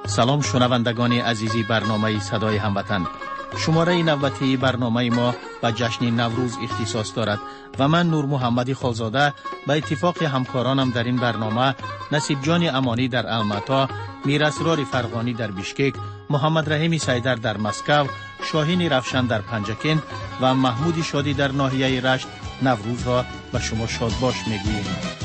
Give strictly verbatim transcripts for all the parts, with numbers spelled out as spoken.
سلام شنوندگان عزیزی برنامه صدای هموطن. شماره نوبتی برنامه ما به جشن نوروز اختصاص دارد و من نور محمدی خالزاده به اتفاق همکارانم در این برنامه نصیب جان امانی در الماتا، میراسرار فرغانی در بیشکک، محمد رحیم سیدر در مسکو، شاهین رفشن در پنجکن و محمود شادی در ناحیه رشت نوروز را به شما شاد باش میگوییم.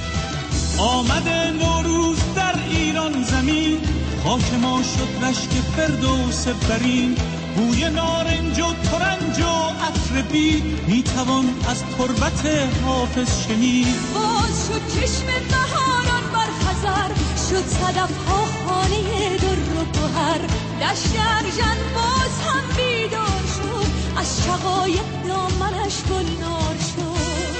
آمده نوروز در ایران زمین، خاک ما شد رشک فردوس برین، بوی نارنج و ترنج و عطر بید میتوان از تربت حافظ شنید. باز شد چشم بهاران بر خزر، شد صدف ها خانه در و گوهر، دشت ارژن باز هم بیدار شد، از شقایق دامنش گلنار شد.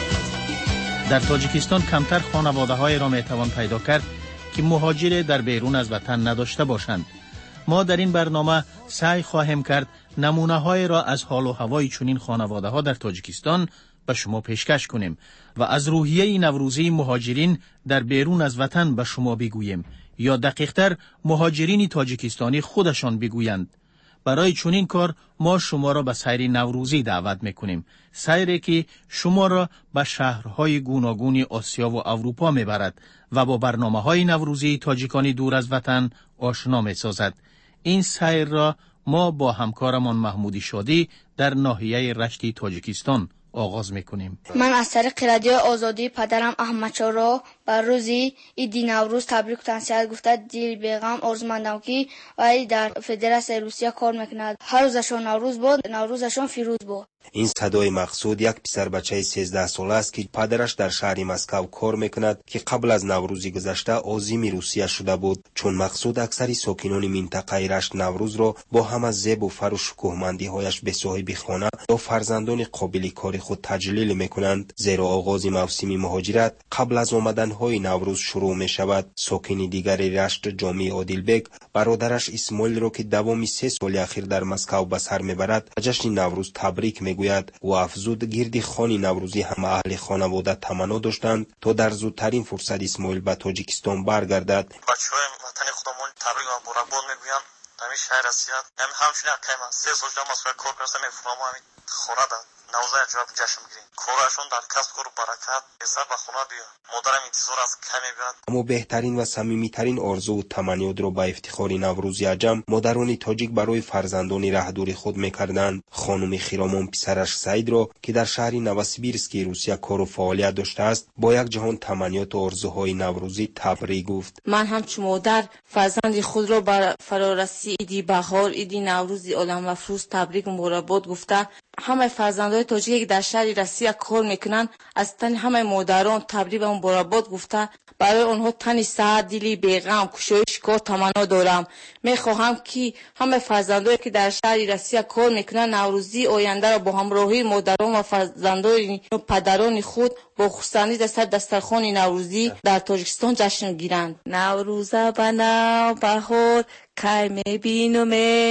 در تاجیکستان کمتر خانواده های را میتوان پیدا کرد که مهاجر در بیرون از وطن نداشته باشند. ما در این برنامه سعی خواهیم کرد نمونه های را از حال و هوای چنین خانواده ها در تاجیکستان به شما پیشکش کنیم و از روحیه نوروزی مهاجرین در بیرون از وطن به شما بگوییم، یا دقیقتر مهاجرین تاجیکستانی خودشان بگویند. برای چنین کار ما شما را به سیر نوروزی دعوت میکنیم، سیری که شما را به شهرهای گوناگون آسیا و اروپا میبرد و با برنامه‌های نوروزی تاجیکانی دور از وطن آشنا میسازد. این سیر را ما با همکارمان محمودی شادی در ناحیه رشت تاجیکستان آغاز میکنیم. من از طریق رادیو آزادی پدرم احمدشاه را بر روزی عید نوروز تبریک و تهنیت گفته دل بیغم آرزومندم که وی در فدراسیون روسیه کار میکند. هر روزشان نوروز باد، نوروزشان فیروز باد. این صدای مقصود یک پسر بچه سیزده ساله است که پدرش در شهر مسکو کار میکند که قبل از نوروز گذشته عازم روسیه شده بود. چون مقصود اکثری ساکنان منطقه رشت نوروز را با هم از زیب و فر و شکوهمندی هایش به صاحب خانه یا فرزندان قابل کار خود تجلیل میکنند، زیرا آغاز موسم مهاجرت قبل از آمدن های نوروز شروع می شود. ساکن دیگری رشت جامی عادلبک برادرش اسماعیل را که دوام سه سال اخیر در مسکو به سر میبرد به جشن نوروز تبریک میگوید و افزود گرد خوان نوروزی هم اهل خانواده تمنا داشتند تا در زودترین فرصت اسماعیل به تاجیکستان برگردد. بچه‌های وطن خودمون تبریک و مبارکباد میگویم. همین شهر اسیات هم همچنین که من سه سال جام مسکو کار کردم، میفهمم همین خونه دا نوزای جواب جشن میگیریم. کارشون در کسب کار برکت حساب به خونه بیا. مادرم انتظار از کمی بیاد. اما بهترین و صمیمیترین آرزو و تمنیات را به افتخار نوروز عجم مادران تاجیک برای فرزندان رهدور خود میکردند. خانم خیرامان پسرش سعید را که در شهر نوسیبیرسک روسیه کار و فعالیت داشته است با یک جهان تمنیات و آرزوهای نوروزی تبریک گفت. من همچون مادر فرزند خود را بر فرارسی عید بهار، عید نوروز عالم افروز تبریک و مبارکباد گفته همه فرزندان تاجیکی که در شهر روسیه کار میکنند از تن همه مادران تبریک و مبارکباد گفته برای آنها تن سعد، دلی بیغم، کوشش کار تمنا دارم. میخواهم که همه فرزندانی که در شهر روسیه کار میکنند نوروزی آینده را با همراهی مادران و فرزندان و پدران خود با خرسندی در سر دسترخوان نوروزی در تاجیکستان جشن گیرند. نوروز بنا بهار که میبینم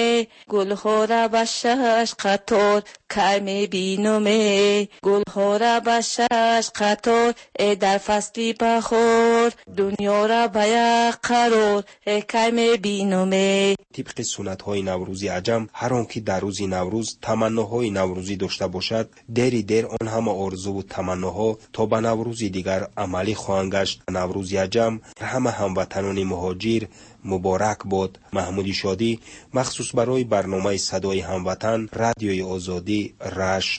گلها را به شش قطار، که میبینم گلها را به شش قطار، ای در فصل بهار دنیا را به یک قرار، ای که میبینم. طبق سنت های نوروزی عجم هر آن که در روز نوروز تمناهای نوروزی داشته باشد دری در آن همه آرزو و تمناها تا به نوروز دیگر عملی خواهند گشت. نوروز عجم همه هموطنان مهاجر مبارک باد. محمودی شادی مخصوص برای برنامه صدای هموطن رادیوی آزادی رشت.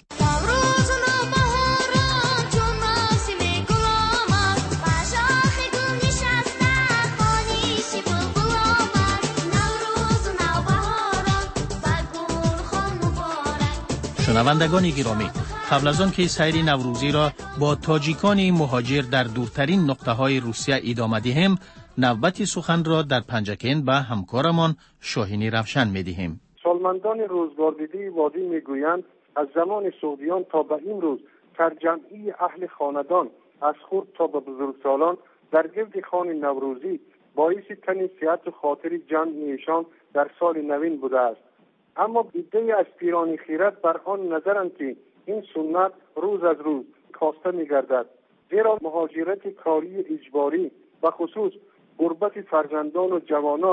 شنوندگان گرامی، قبل از آن که سیر نوروزی را با تاجیکان مهاجر در دورترین نقطه های روسیه ادامه دهیم، نوبت سخن را در پنجکن به همکارمان شاهینی رفشن می‌دهیم. سالمندان روزگاردیده وادی میگویند از زمان سعودیان تا به این روز سرجمعی اهل خاندان از خود تا به بزرگسالان در گرد خوان نوروزی باعث تنیسیت و خاطر جمع ایشان در سال نوین بوده است. اما ایده از پیران خیرت بر آن نظرند که این سنت روز از روز کاسته می‌گردد، زیرا مهاجرت کاری اجباری و خصوص غربت فرزندان و جوانان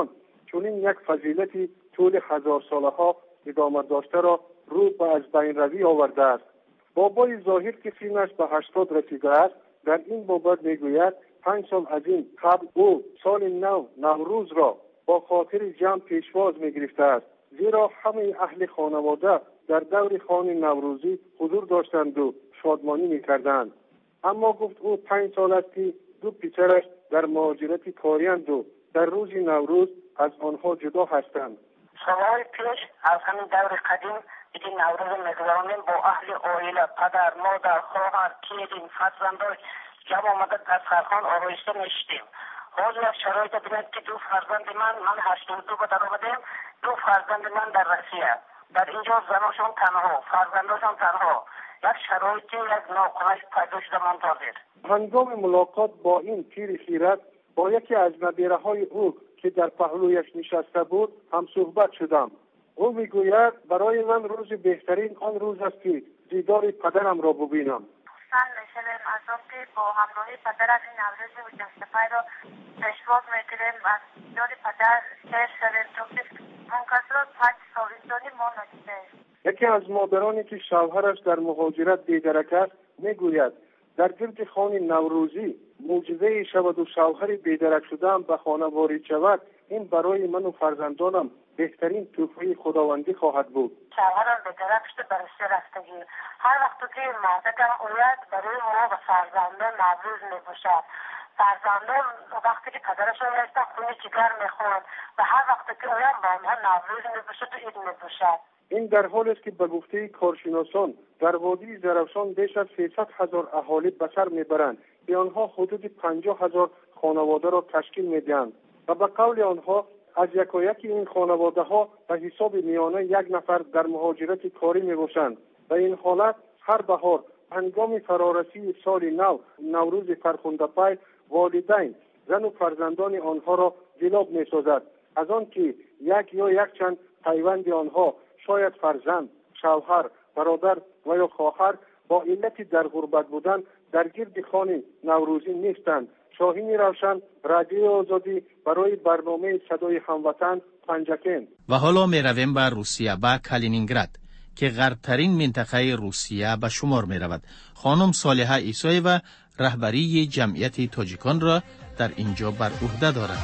چنین یک فضیلتی طول هزار ساله ها ادامه داشته را رو به از بین روی آورده است. بابای ظاهر که سینش به هشتاد رسیده است در این بابت میگوید پنج سال از این قبل او سال نو نوروز را با خاطر جمع پیشواز میگرفته است، زیرا همه اهل خانواده در دور خوان نوروزی حضور داشتند و شادمانی میکردند. اما گفت او پنج سال است که دو پسرش در مهاجرت کاریند و در روز نوروز از آنها جدا هستند. سالهای پیش از همین دور قدیم این نوروز میگذرانیم با اهل عائله، پدر، مادر، خواهر، کیرین، فرزندان جمع آمده دسترخوان آرایشته میشتیم. حال یک شرایط بینید که دو فرزند من من هشتاد و دو به در آمدیم، دو فرزند من در روسیه، در اینجا زناشان تنها، فرزنداشان تنها، یک شرایطی یک ناکنش پیدا شده منتظر. هنگام ملاقات با این پیر خیرت با یکی از نبیره های او که در پهلویش نشسته بود هم صحبت شدم. او میگوید برای من روز بهترین آن روز است که دیدار پدرم را ببینم. سال میشویم از آن که با همراهی پدر از این نوروز و جشن‌های را پیشواز میگیریم از دیدار پدر سیر شویم تا که منقصرات پنج سالستانی ما ندیده. یکی از مادرانی که شوهرش در مهاجرت بیدرک است میگوید در گرد خوان نوروزی معجزه شود و شوهر بیدرک شده‌ام به خانه وارد شود، این برای من و فرزندانم بهترین تحفه خداوندی خواهد بود. شوهرم بیدرک شده برای رفتگی، هر وقت که مادرم اوید برای ما و فرزندان نوروز میباشد. فرزندان وقتی که پدرشان میرسن خونه جگر میخورند و هر وقت که اوید با آنها نوروز میباشد و عید میباشد. این در حالی است که به گفته کارشناسان در وادی زرافشان بیش از سیصد هزار اهالی به سر میبرند که آنها حدود پنجاه هزار خانواده را تشکیل میدهند و به قول آنها از یکایک این خانواده ها به حساب میانه یک نفر در مهاجرت کاری میباشند و این حالت هر بهار هنگام فرارسی سال نو نوروز فرخنده پی والدین زن و فرزندان آنها را جلاب میسازد از آن که یک یا یک چند پیوند آنها شاید فرزند، شوهر، برادر و یا خواهر با علت در غربت بودن در گرد خوان نوروزی نیستند. شاهین روشن، رادیو آزادی برای برنامه صدای هموطن پنجکن. و حالا می رویم به روسیه، به کالینینگراد که غربترین منطقه روسیه به شمار می رود. خانم صالحه عیسایی و رهبری جمعیت تاجیکان را در اینجا بر عهده دارد.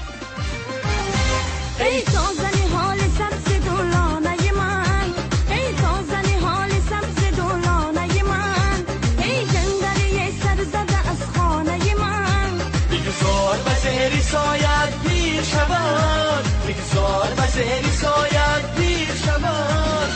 ای تازنی حال سبز دولانه من، ای تازنی حال سبز دولانه من، ای جنگلی سر زده از خانه من. بگذار به زیر سایت پیر شود، بگذار به زیر سایت پیر شود.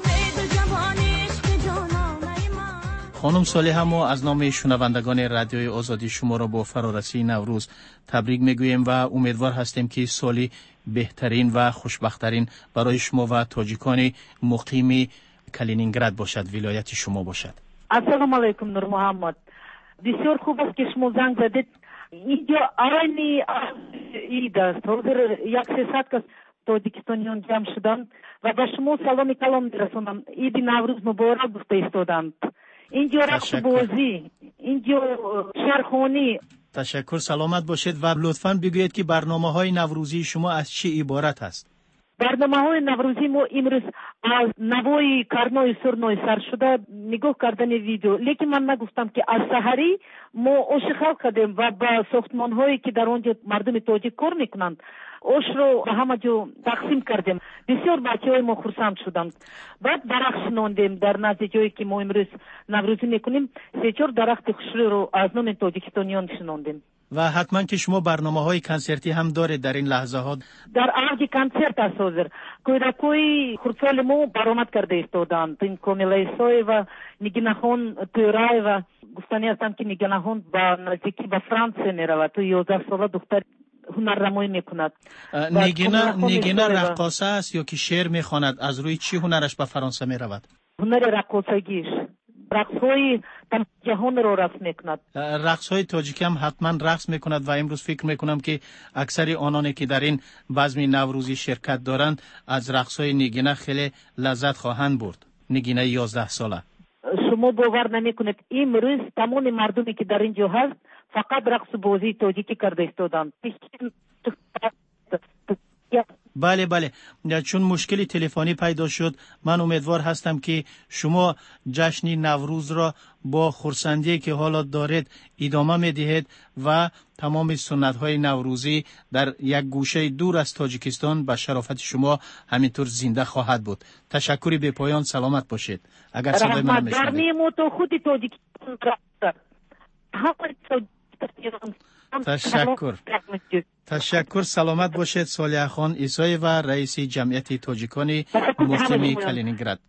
خانم صالحه، ما از نام شنوندگان رادیوی آزادی شما را با فرارسی نوروز تبریک میگوییم و امیدوار هستیم که سالی بهترین و خوشبختترین برای شما و تاجیکان مقیم کالینینگراد باشد، ولایت شما باشد. السلام علیکم نور محمد. بسیار خوب است که شما زنگ زدید. اینجا آرانی عید است. حاضر یک سیصد کس تاجیکستانیان جمع شدند و به شما سلام کلام میرسانم. عید نوروز مبارک گفته ایستادند. اینجا رقص بازی، اینجا شرخانی. تشکر، سلامت باشید و لطفاً بگویید که برنامه های نوروزی شما از چه عبارت است؟ برنامه های نوروزی ما امروز از نوای کرنای سرنای سر شده نگاه کردن ویدیو، لیکن من نگفتم که از سحری ما اوش خلق کردیم و با ساختمان هایی که در آنجا مردم تاجیک کار میکنند اوش رو به همه جا تقسیم کردیم. بسیار بچه های ما خرسند شدند. بعد درخت شناندیم در نزد جایی که ما امروز نوروزی میکنیم، سه چهار درخت خوشرو رو از نام تاجیکستانیان شناندیم. و حتما که شما برنامه های کنسرتی هم دارید در این لحظه ها. در اوج کنسرت است حاضر. کودکای خردسال ما برآمد کرده ایستادند. این کامیلایسای و نگیناخان تورای و گفتنی هستند که نگیناخان با نزدیکی به فرانسه میرود. تو یازده ساله دختر هنرنمایی میکند. نگینا نگینا رقاصه است یا که شعر میخواند؟ از روی چی هنرش به فرانسه میرود؟ هنر رقاصگیش، رقص‌های جهان رو رقص میکند. رقص‌های تاجیکی هم حتما رقص میکند و امروز فکر میکنم که اکثر آنانی که در این بزم نوروزی شرکت دارند از رقص‌های نگینه خیلی لذت خواهند برد. نگینه یازده ساله. شما باور نمیکنید امروز تمام مردمی که در اینجا هست فقط رقص بازی تاجیکی کرده ایستادند. بله بله، چون مشکلی تلفنی پیدا شد من امیدوار هستم که شما جشن نوروز را با خرسندی که حالا دارید ادامه میدهید و تمام سنت های نوروزی در یک گوشه دور از تاجیکستان به شرافت شما همینطور زنده خواهد بود. تشکری به پایان، سلامت باشید. اگر صدای من میشنوید. تشکر. تشکر، سلامت باشید. صالح خان عیسی و رئیس جمعیت تاجیکان مقیم کالینینگراد.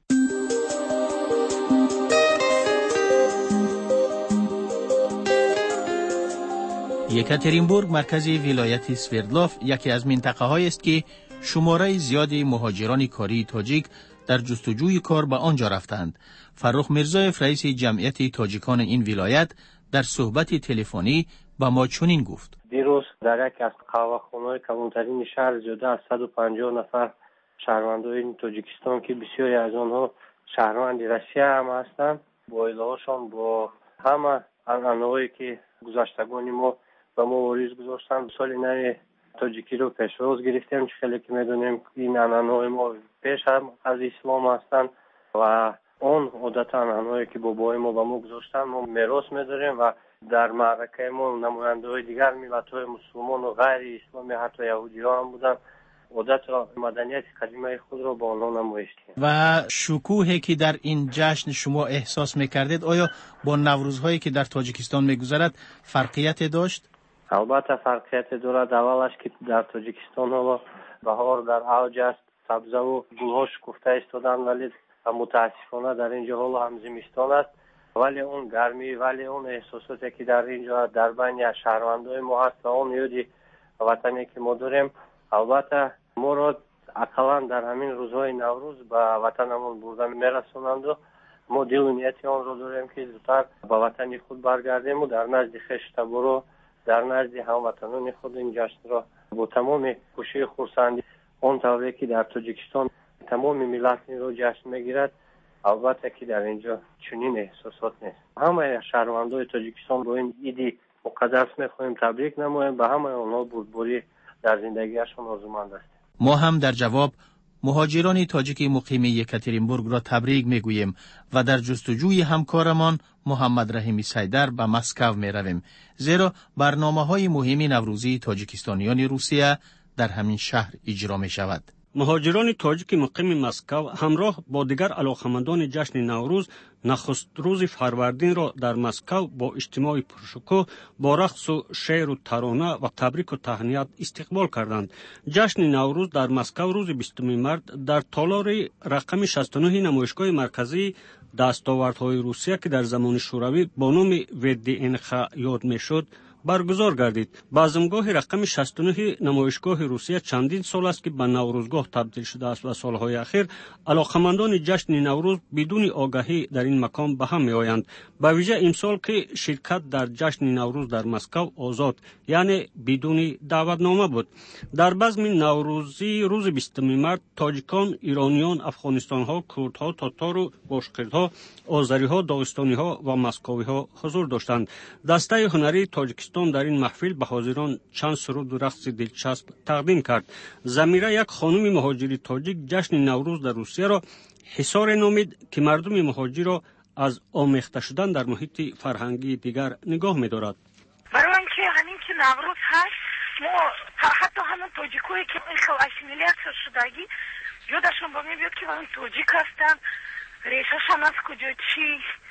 یکاترینبورگ مرکز ولایت سوردلوف یکی از منطقه‌هایی است که شماره زیادی مهاجران کاری تاجیک در جستجوی کار به آنجا رفتند. فرخ میرزایف رئیس جمعیت تاجیکان این ولایت در صحبت تلفنی با ما چنین گفت: دیروز در یک از قهوه‌خانه‌های کمونترین شهر زیاده از صد و پنجاه نفر شهروندان تاجیکستان که بسیاری از آنها شهروند روسیه هم هستند، با عائله‌هاشان با همه عنعنه‌هایی که گذشتگان ما و ما واریز گذاشتن سال نو تاجیکی رو پیشروز گرفتیم. خیلی که میدونیم این عنعنه‌های ما پیش هم از اسلام هستند و اون عادت عنعنه‌هایی که بابای ما به ما گذاشتن ما میراث می‌داریم و در معرکه ما نماینده‌های دیگر ملت‌های مسلمان و غیر اسلامی حتی یهودی‌ها هم بودن. عادت و مدنیت قدیمی خود را با آنها نمایش کردیم. و شکوهی که در این جشن شما احساس می‌کردید آیا با نوروزهایی که در تاجیکستان می‌گذرد فرقیت داشت؟ البته فرقیت دارد. اولش که در تاجیکستان حالا بهار در اوج است، سبزه و گل‌ها شکفته ایستادن، ولی متاسفانه در اینجا حالا هم زمستان است. ولی اون گرمی، ولی اون احساساتی که در اینجا در بین شهروندای ما هست و اون یادی وطنی که ما داریم، البته ما را اقلا در همین روزهای نوروز به وطنمون بردن میرسونند و ما دل و نیت آن را داریم که زودتر به وطن خود برگردیم و در نزد خویش تبرو در نزد هموطنان خود این جشن را با تمام خوشی خرسندی اون طوری که در تاجیکستان تمام ملت را جشن میگیرد، البته که در اینجا چنین احساسات نیست. همه شهروندان تاجیکستان با این عید مقدس میخواهیم تبریک نماییم، به همه آنها بردباری در زندگیشان آرزومند است. ما هم در جواب مهاجران تاجیک مقیم یکاترینبورگ را تبریک میگوییم و در جستجوی همکارمان محمد رحیمی سیدر به مسکو می رویم، زیرا برنامه‌های مهمی نوروزی تاجیکستانیان روسیه در همین شهر اجرا می شود. مهاجران تاجیک مقیم مسکو همراه با دیگر علاقمندان جشن نوروز نخست روز فروردین را در مسکو با اجتماع پرشکوه با رقص و شعر و ترانه و تبریک و تهنیت استقبال کردند. جشن نوروز در مسکو روز بیستم مارس در تالار رقم شصت و نه نمایشگاه مرکزی دستاوردهای روسیه که در زمان شوروی با نام ودینخ یاد میشد برگزار گردید. بازمگاه رقم شصت و نه نمایشگاه روسیه چندین سال است که به نوروزگاه تبدیل شده است و سالهای اخیر علاقمندان جشن نوروز بدون آگاهی در این مکان به هم می آیند. به ویژه امسال که شرکت در جشن نوروز در مسکو آزاد یعنی بدون دعوتنامه بود. در بزم نوروزی روز بیستم مارس تاجیکان، ایرانیان، افغانستان‌ها، کردها، تاتار و باشقردها، آذری‌ها، داغستانی‌ها و مسکوی‌ها حضور داشتند. دسته هنری تاجیک در این محفل به حاضران چند سرود و رقص دلچسب تقدیم کرد. زمیره یک خانم مهاجری تاجیک جشن نوروز در روسیه را حصار نامید که مردم مهاجر را از آمیخته شدن در محیط فرهنگی دیگر نگاه می‌دارد. برای اینکه همین که نوروز هست ما حتی همون تاجیکایی که این خل اسیمیلیت شدگی یادشون با میاد که اون تاجیک هستن، ریشه‌شان از کجا چی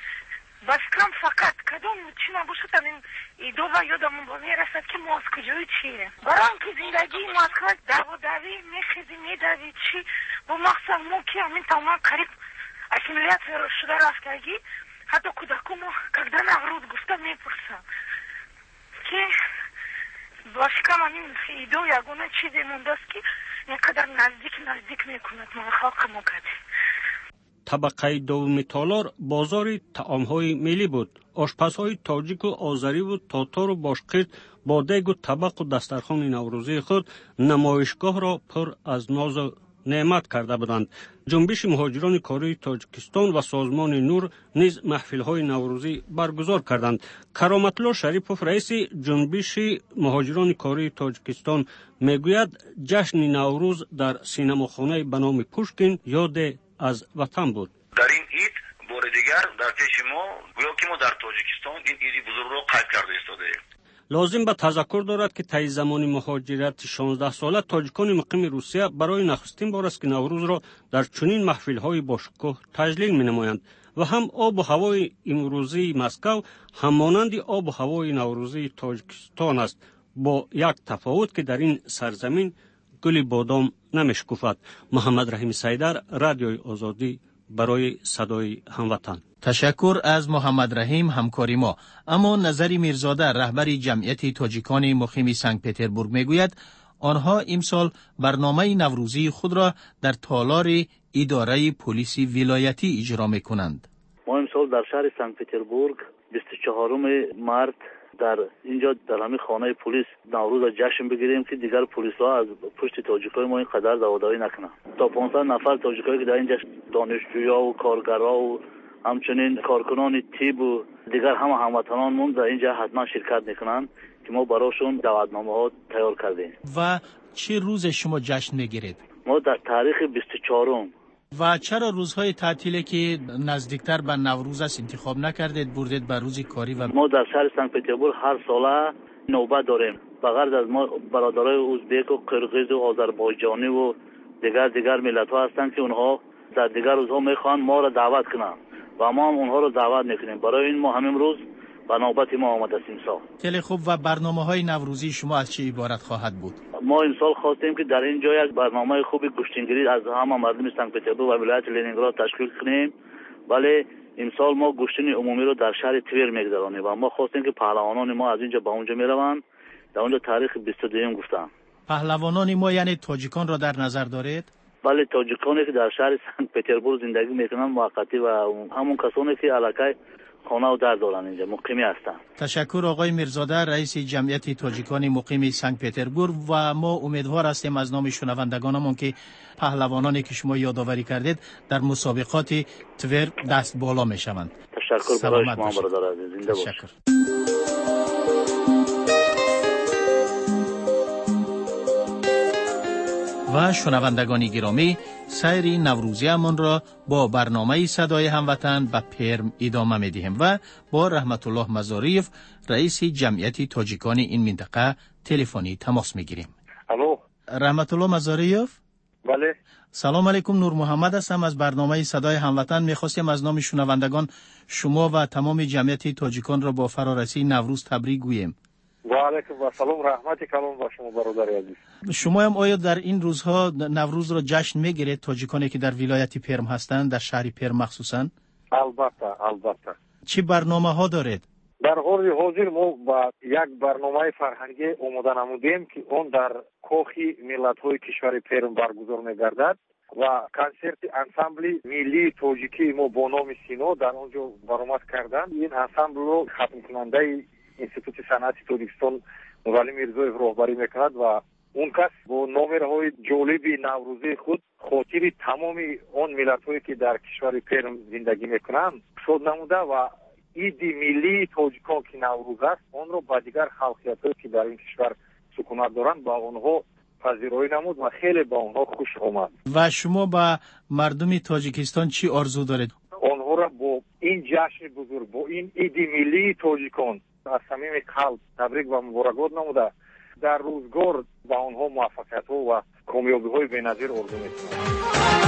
بس کم فقط کدوم چی نباشد این ایدو و یادمون با میرسد که ما از کجای چیه. برای اینکه زندگی ما از کار دو و دوی میخیزی میدوی چی با مقصد ما که همین تمام قریب اسیمیلیت شده رفتگی حتی کودکو ما کردن نوروز گفته میپرسم که بس کم همین ایدو یگونه چیزی مونده است که اینقدر نزدیک نزدیک میکند ما خلق ما کده. طبقه دوم تالار بازار طعام‌های ملی بود. آشپزهای تاجیک و آذری و تاتار و باشقرد با دیگ و طبق و دسترخوان نوروزی خود نمایشگاه را پر از ناز و نعمت کرده بودند. جنبش مهاجران کاری تاجیکستان و سازمان نور نیز محفل‌های نوروزی برگزار کردند. کرامت‌الله شریفوف رئیس جنبش مهاجران کاری تاجیکستان میگوید جشن نوروز در سینماخانه به نام پوشکین یاد از وطن بود. در این عید بار دیگر در پیش ما گویا که ما در تاجیکستان این عید بزرگ را قید کرده ایستاده ایم. لازم به تذکر دارد که طی زمان مهاجرت شانزده ساله تاجیکان مقیم روسیه برای نخستین بار است که نوروز را در چنین محفل‌های باشکوه تجلیل می‌نمایند و هم آب و هوای امروزی مسکو همانند آب و هوای نوروزی تاجیکستان است، با یک تفاوت که در این سرزمین گل بادام نمیشکفد. محمد رحیم سیدر، رادیوی آزادی، برای صدای هموطن. تشکر از محمد رحیم همکاری ما. اما نظری میرزاده رهبر جمعیت تاجیکان مقیم سنت پترزبورگ میگوید آنها امسال برنامه نوروزی خود را در تالار اداره پلیس ولایتی اجرا میکنند. ما امسال در شهر سنت پترزبورگ بیست و چهارم مارس در اینجا در همین خانه پلیس نوروز را جشن بگیریم که دیگر پلیس ها از پشت تاجیکای ما اینقدر دواداری نکنند. تا پانصد نفر تاجیکایی که در اینجا دانشجویا و کارگرها و همچنین کارکنان تیب و دیگر همه هموطنانمون در اینجا حتما شرکت میکنند که ما براشون دعوتنامه ها تیار کردیم. و چه روز شما جشن میگیرید؟ ما در تاریخ بیست و چهارم. و چرا روزهای تعطیلی که نزدیکتر به نوروز است انتخاب نکردید، بردید به روز کاری؟ و ما در شهر سنت پترزبورگ هر ساله نوبت داریم. بغیر از ما برادرای ازبک و قرقیز و آذربایجانی و دیگر دیگر ملت ها هستند که اونها در دیگر روزها میخوان ما را دعوت کنند و ما هم اونها رو دعوت میکنیم. برای این ما همین روز به نوبت ما آمده است امسال. خیلی خوب. و برنامه های نوروزی شما از چه عبارت خواهد بود؟ ما امسال خواستیم که در این جای یک برنامه خوبی گوشتنگیری از همه مردم سنت پترزبورگ و ولایت لنینگراد تشکیل کنیم. ولی امسال ما گوشتن عمومی رو در شهر تویر میگذرانیم و ما خواستیم که پهلوانان ما از اینجا به اونجا میروند. در اونجا تاریخ بیست و دو گفتم. پهلوانان ما یعنی تاجیکان را در نظر دارید؟ بله، تاجیکانی که در شهر سنت پترزبورگ زندگی میکنن موقتی و همون کسانی که علاقه خانه و در دارن اینجا مقیمی هستن. تشکر آقای میرزاده رئیس جمعیت تاجیکان مقیم سنت پترزبورگ. و ما امیدوار هستیم از نام شنوندگانمون که پهلوانانی که شما یادآوری کردید در مسابقات تویر دست بالا میشوند. تشکر برای شما برادر عزیز، زنده باشید. تشکر. و شنوندگان گرامی، سیر نوروزیمان را با برنامه صدای هموطن به پرم ادامه می‌دهیم و با رحمت الله مزاریف رئیس جمعیت تاجیکان این منطقه تلفنی تماس می‌گیریم. الو، رحمت الله مزاریف. بله. سلام علیکم، نور محمد هستم از برنامه صدای هموطن. می‌خواستیم از نام شنوندگان شما و تمام جمعیت تاجیکان را با فرارسی نوروز تبریک گوییم. و علیکم و سلام، رحمت کلام با شما برادر عزیز. شما هم آیا در این روزها نوروز را جشن میگیرید، تاجیکانی که در ولایت پرم هستند، در شهر پرم مخصوصا؟ البته البته. چه برنامه ها دارید؟ در حال حاضر ما با یک برنامه فرهنگی آماده نمودیم که اون در کوخی ملت‌های کشور پرم برگزار می‌گردد و کنسرت انسامبلی ملی تاجیکی ما با نام سینو در اونجا برآمد کردن. این انسامبل رو ختم کننده انستیتوت صنعت تاجیکستان مولوی میرزایف راهبری میکند و اون کس با نامه‌های جالبی نوروزی خود خاطر تمام اون ملت‌هایی که در کشور پرم زندگی میکنند شاد نموده و عید ملی تاجیکان که نوروز است اون رو با دیگر خلقیت‌هایی که در این کشور سکونت دارند با اونها پذیرایی نمود و خیلی با اونها خوش آمد. و شما با مردم تاجیکستان چی آرزو دارید؟ اونها را با این جشن بزرگ، با این عید ملی تاجیکان از صمیم قلب تبریک و مبارکباد نموده در روزگار با آنها موفقیت ها و کامیابی های بی‌نظیر آرزو می‌کنم.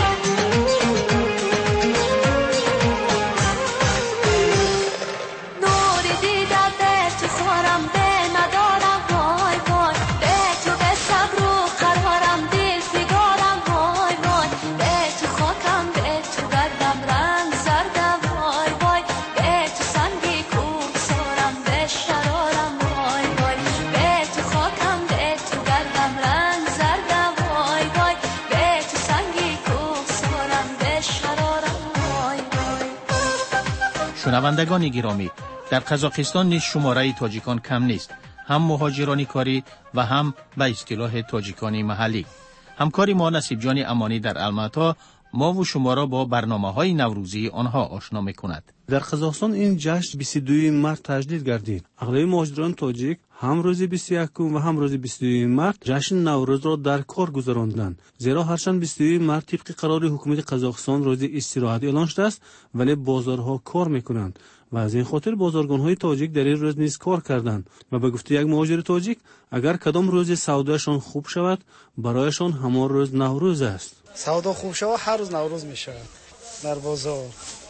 شنوندگان گرامی، در قزاقستان نیز شماره تاجیکان کم نیست، هم مهاجران کاری و هم به اصطلاح تاجیکان محلی. همکار ما نصیب جان امانی در الماتا ما و شما را با برنامه‌های نوروزی آنها آشنا می‌کند. در قزاقستان این جشن بیست و دوم مارس تجدید گردید. اغلب مهاجران تاجیک هم روز بیست و یکم و هم روز بیست و دوم مارس جشن نوروز را در کار گذراندند. زیرا هرچند بیست و دوم مارس طبق قرار حکومت قزاقستان روز استراحت اعلان شده است، ولی بازارها کار می‌کنند و از این خاطر بازارگان‌های تاجیک در این روز نیز کار کردند و به گفته یک مهاجر تاجیک اگر کدام روز سوداشان خوب شود برایشان همان روز نوروز است. سودا خوب شود هر روز نوروز میشه در بازار.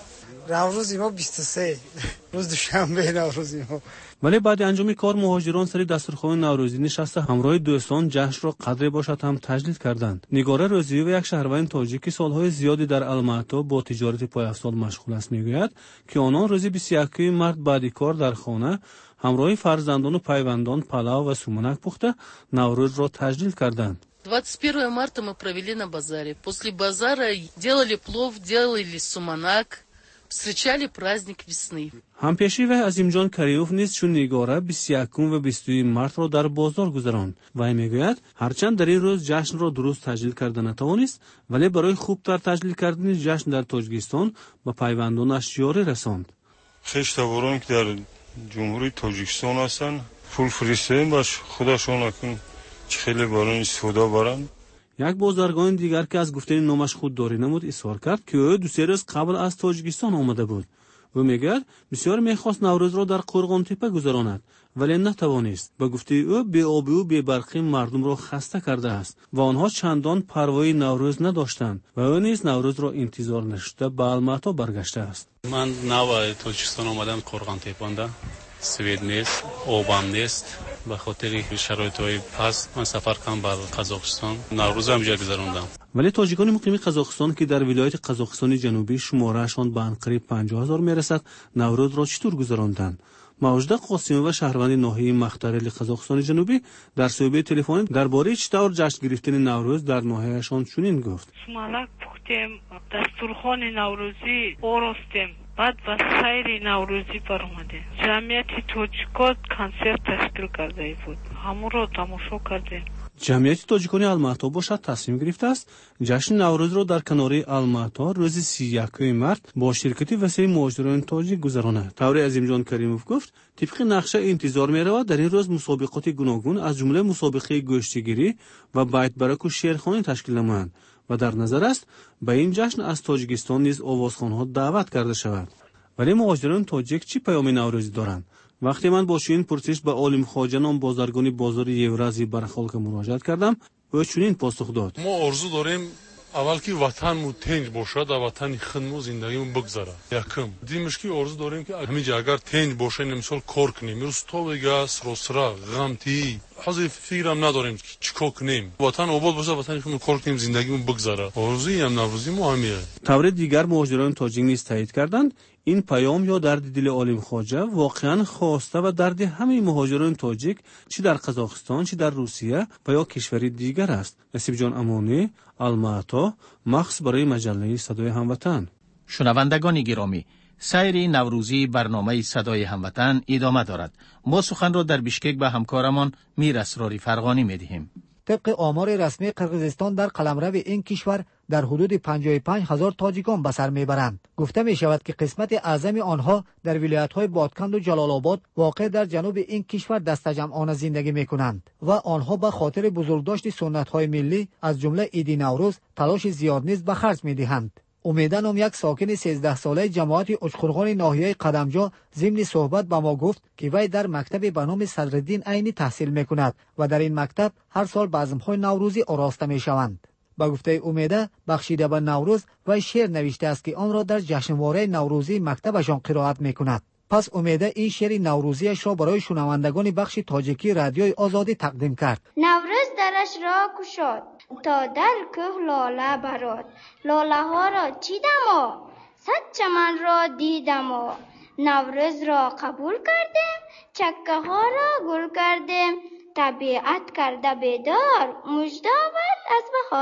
نوروز ما بیست و سه روز دوشنبه نوروز ما. ولی بعد انجام کار مهاجران سر دسترخوان نوروزی نشسته همراه دوستان جشن را قدر باشد هم تجدید کردند. نگاره روزی و یک شهروند تاجیک که سالهای زیادی در الماتا با تجارت پایافزال مشغول است میگوید که آنان روز بیست و یکم مارس بعد کار در خانه همراه فرزندان و پیوندان پلاو و سومنک پخته نوروز را تجدید کردند. двадцать первого марта мы провели на базаре. После базара делали плов, делали суманак, встречали праздник весны. همپیشی و عظیمجان کریوف نیز چون نگاره بیست و یکم و بیست و دوم مارس را در بازار گذراند و میگوید هرچند در این روز جشن را درست تجلیل کرده نتوانست ولی برای خوبتر تجلیل کردن جشن در تاجیکستان به پیوندانش یاری رساند. خیشتواران که در جمهوری تاجیکستان هستند پول فرستادن باش خودشون اکنون خیلی برای سودا برند. یک بازرگان دیگر که از گفتن نامش خودداری نمود اصرار کرد که او دو سه روز قبل از تاجیکستان آمده بود. او میگوید بسیار میخواست نوروز را در قرغان تپه گذراند ولی نتوانست. به گفته او بی آبی و بی برقی مردم را خسته کرده است و آنها چندان پروای نوروز نداشتند و او نیز نوروز را انتظار نشده به الماتا برگشته است. من نو تاجیکستان آمدم قرغان تپه سوید نیست، آبم نیست. به خاطر شرایط‌های پس من سفر کردم به قزاقستان. نوروز هم اینجا گذراندم. ولی تاجیکان مقیم قزاقستان که در ولایت قزاقستان جنوبی شمارهشان به قریب پنجاه هزار میرسد نوروز را چطور گذراندند؟ موجود قاسمی و شهروند ناحیه مختارل قزاقستان جنوبی در صحبت تلفنی درباره چطور جشن گرفتن نوروز در ناحیهشان چنین گفت: سومنک پختیم، دسترخوان نوروزی آراستیم، بعد و سایر نوروزی برآمده. جمعیت تاجیکان کنسرت تشکیل کرده بود. همون را تماشا کردیم. جمعیت تاجیکان الماتا باشد تصمیم گرفته است جشن نوروز را در کنار الماتا روز سی و یکم مارس با شرکت وسیع مهاجران تاجیک گذراند. طور عظیمجان کریموف گفت طبق نقشه انتظار می رود در این روز مسابقات گوناگون از جمله مسابقه گوشتگیری و بیت برک و شعرخوانی تشکیل نمایند و در نظر است به این جشن از تاجیکستان نیز آوازخوان‌ها دعوت کرده شود. ولی مهاجران تاجیک چی پیام نوروزی دارند؟ وقتی من با چنین پرسش به عالم خواجه نام بازرگانی بازار یورازی برخالق مراجعت کردم او چنین پاسخ داد: ما آرزو داریم اول که وطنمون تنج باشد و وطن خودمون زندگیمون بگذره. یکم دیمش که آرزو داریم که همینجا اگر تنج باشه نمیسال کار کنیم میروز تو بگه سراسرا غمتی حاضر فکرم نداریم که چیکار کنیم وطن آباد باشه وطن خودمون کار کنیم زندگیمون بگذره. آرزوی هم نوروزی ما همیه. طور دیگر مهاجران تاجیک نیز تایید کردند این پیام یا درد دل عالم خواجه واقعا خواسته و درد همه مهاجران تاجیک چی در قزاقستان چی در روسیه و یا کشوری دیگر است. نصیب جان امانی، الماتا، مخص برای مجله صدای هموطن. شنوندگان گرامی، سیر نوروزی برنامه صدای هموطن ادامه دارد. ما سخن را در بیشکک به همکارمان میر اسراری فرغانی می‌دهیم. طبق آمار رسمی قرقیزستان در قلمرو این کشور در حدود پنجاه و پنج هزار تاجیکان به سر میبرند. گفته می شود که قسمت اعظم آنها در ولایت‌های بادکند و جلال آباد واقع در جنوب این کشور دستجمعانه زندگی میکنند و آنها به خاطر بزرگداشت سنت‌های ملی از جمله عید نوروز تلاش زیاد نیز به خرج میدهند. امیده نام یک ساکن سیزده ساله جماعت اچخرغان ناحیه قدمجا ضمن صحبت با ما گفت که وی در مکتب به نام صدرالدین عینی تحصیل میکند و در این مکتب هر سال بزم‌های نوروزی آراسته میشوند. با گفته امیده بخشیده به نوروز و شعر نوشته است که آن را در جشنواره نوروزی مکتبشان قرائت میکند. پس امیده این شعر نوروزیش را برای شنوندگان بخش تاجیکی رادیوی آزادی تقدیم کرد. نوروز درش را گشاد تا در که لاله براد، لاله ها را چیدم و صد چمن را دیدم و نوروز را قبول کردیم، چکه ها را گل کردیم، طبیعت کرده بیدار مژده آورد از بهار.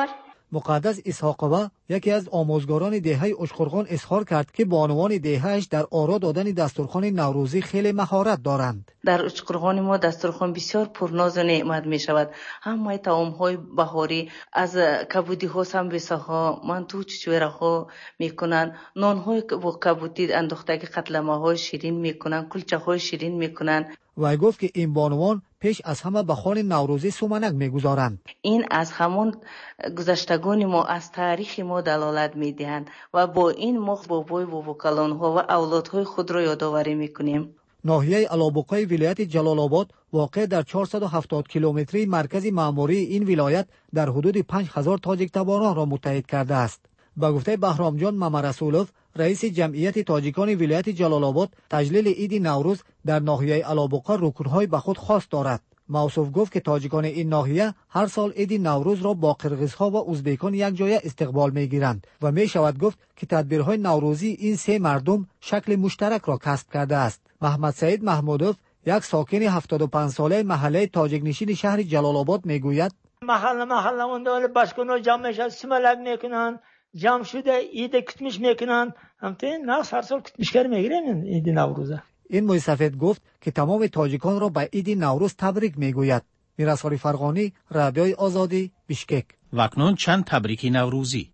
مقدس اسحاقوی یکی از آموزگاران دهه اشقرغان اظهار کرد که بانوان دههش در آرا دادن دسترخوان نوروزی خیلی مهارت دارند. در اشقرغان ما دسترخوان بسیار پرناز و نعمت می شود. همه طعام های بهاری از کبودی ها، سمبوسه ها، مانتو، چچوره ها میکنن، نان های با کبودی اندوختگی قتلمه های شیرین میکنن، کلچه های شیرین میکنن. وی گفت که این بانوان پیش از همه به خوان نوروزی سومنک میگذارند. این از همون گذشتگان ما، از تاریخ ما دلالت میدهند و با این ما بابای و وکلان ها و اولادهای خود را یادآوری میکنیم. ناحیه الابقای ولایت جلال آباد واقع در چهارصد و هفتاد کیلومتری مرکز معموری این ولایت در حدود پنج هزار تاجیک تباران را متحد کرده است. با گفته بهرام جان ممرسولوف، رئیس جمعیت تاجیکان ولایت جلال آباد، تجلیل عید نوروز در ناحیه الابقا رکن‌های به خود خاص دارد. موصوف گفت که تاجیکان این ناحیه هر سال عید نوروز را با قرغیزها و ازبکان یک جای استقبال می‌گیرند و می شود گفت که تدبیرهای نوروزی این سه مردم شکل مشترک را کسب کرده است. محمد سعید محمودوف، یک ساکن هفتاد و پنج ساله محله تاجیک نشین شهر جلال آباد میگوید محله محله اون داره باشگاه جمع میشه، سملک میکنن، جمع شده عید کتمش میکنن، همین ناس هر سال کتمشگر میگیرن عید نوروزه. این موی سفید گفت که تمام تاجیکان را به عید نوروز تبریک میگوید. میرسالی فرغانی، رادیوی آزادی، بیشکک. و اکنون چند تبریک نوروزی.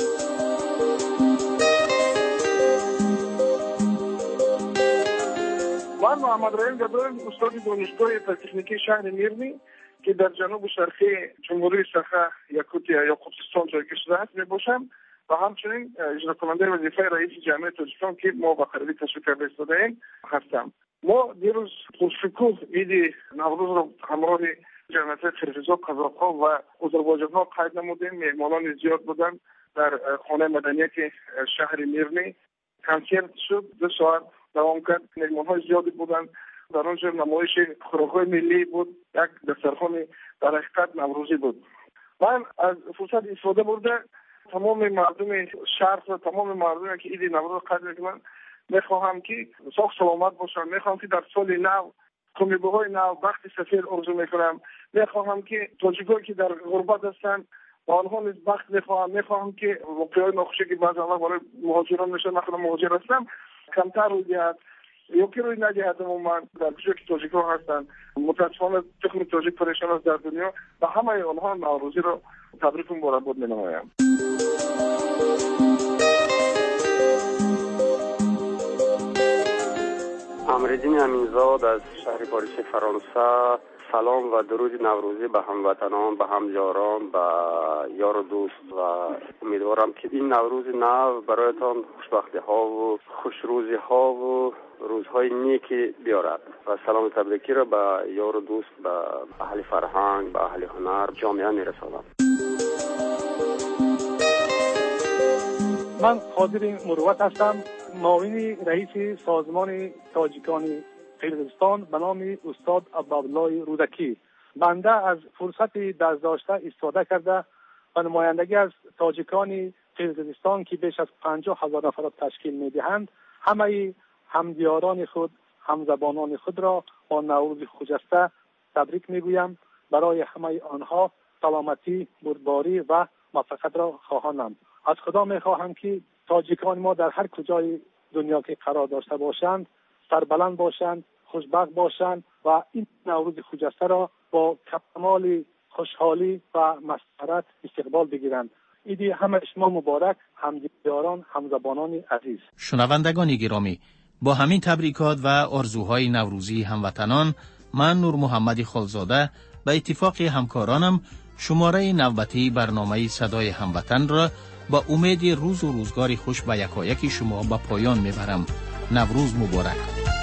من محمد رحیم گدایی، استاد دانشگاه تکنیکی شهر میرنی که در جنوب شرقی جمهوری سخا یاکوتیا یا قطبستان جایگیر شده است میباشم و همچنین اجرا کننده وظیفه رئیس جامعه تاجیکستان که ما با قربی تشکیل کرده استادیم هستم. ما دیروز خوششکوه عید نوروز را همراه جمعیت قرغیزها، قزاق‌ها و آذربایجان‌ها قید نمودیم. مهمانان زیاد بودن. در خانه مدنیت شهر میرنی کنسرت شد، دو ساعت دوام کرد. مهمان‌های زیادی بودن. در اونجا نمایش خوراک‌های ملی بود. یک دسترخوان در حقیقت نوروزی بود. من از فرصت استفاده برده تمام مردم شهر و تمام مردمی که عید نوروز قدر میکنن میخواهم که ساخت سلامت باشن. میخواهم که در سال نو کمیبوهای نو بخت سفید آرزو میکنم. میخواهم که تاجیکایی که در غربت هستن با آنها نیز بخت میخواهم. میخواهم که واقعای ناخوشی که بعضی وقت برای مهاجران میشه، من خودم مهاجر هستم، کمتر روی دهد یا که روی ندهد. من در کجا که تاجیک‌ها هستن متاسفانه تخم تاجیک پریشان است در دنیا و همه آنها نوروزی رو تبریک مبارکباد مینمایم. امردین امینزاد از شهر پاریس فرانسه. سلام و درود نوروزی به هموطنان، به همجاران، به یار و دوست و امیدوارم که این نوروز نو برایتان خوشبختی ها و خوشروزی ها و روزهای نیکی بیارد و سلام تبریکی را به یار و دوست، به اهل فرهنگ، به اهل هنر جامعه میرسانم. من قادر مروت هستم، معاون رئیس سازمان تاجیکان قرغیزستان به نام استاد عبدالله رودکی. بنده از فرصت دست داشته استفاده کرده و نمایندگی از تاجیکان قرغیزستان که بیش از پنجاه هزار نفر را تشکیل میدهند همه همدیاران خود، همزبانان خود را با نوروز خجسته تبریک میگویم. برای همه آنها سلامتی، بردباری و موفقیت را خواهانم. از خدا میخواهم که تاجیکان ما در هر کجای دنیا که قرار داشته باشند سربلند باشند، خوشبخت باشند و این نوروز خجسته را با کمال خوشحالی و مسرت استقبال بگیرند. عید همه شما مبارک، همدیاران، همزبانان عزیز. شنوندگان گرامی، با همین تبریکات و آرزوهای نوروزی هموطنان، من نور محمد خالزاده به اتفاق همکارانم شماره نوبتی برنامه صدای هموطن را با امید روز و روزگار خوش به یکایک شما به پایان میبرم. نوروز مبارک.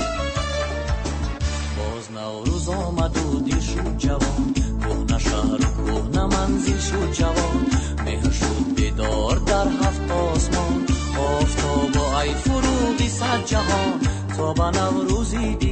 باز نوروز آمد و دیر شد جوان، کهنه شهر کهنه منزل شد جوان، مهر شد بیدار در هفت آسمان، آفتاب و ای فروغی صد جهان، تا به نوروزی